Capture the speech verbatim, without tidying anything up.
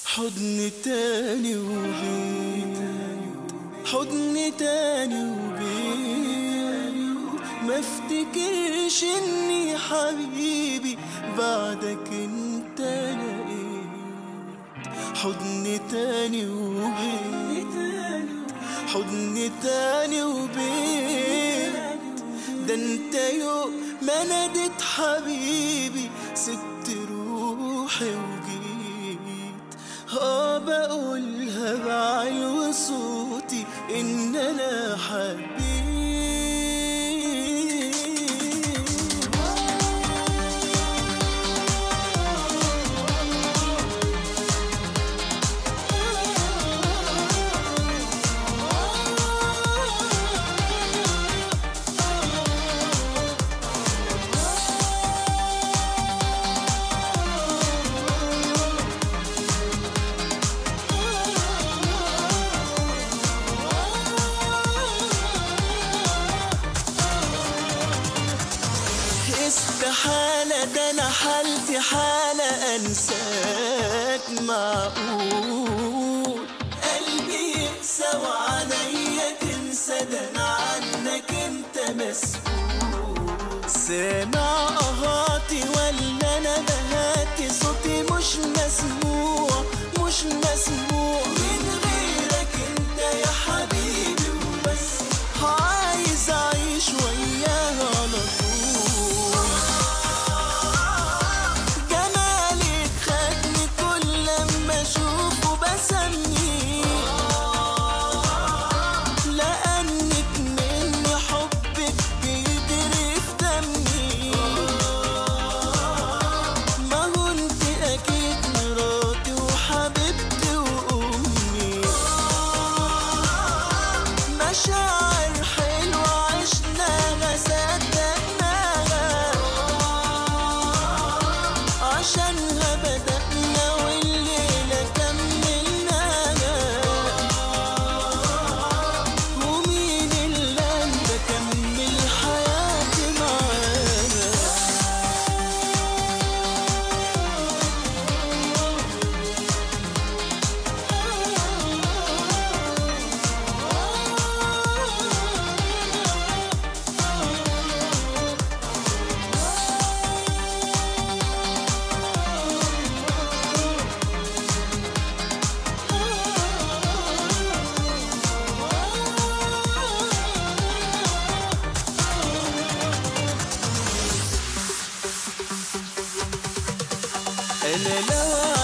حضن تاني وبيت، حضن تاني وبيت، ما افتكرش اني حبيبي بعدك انت لقيت. حضن تاني وبيت، حضن تاني وبيت، ده انت يوم ما ناديت حبيبي سبت روحي وجيت. اه بقولها بعلو صوتي ان انا حبيت. استحالة ده انا حالتي حالة انساك معقول. قلبي يقسى وعليا تنسى ده انا عنك انت مسؤول. سامع اهاتي ولا انا بهاتي صوتي مش مسموع مش مسموع. من غيرك انت يا حبيبي وبس عايز اعيش وياها على طول. مشاعر حلوة عشناها صدقناها، عشانها بدأنا والليلة كملناها. ومين اللي انت كمل حياتي معانا. أنا لو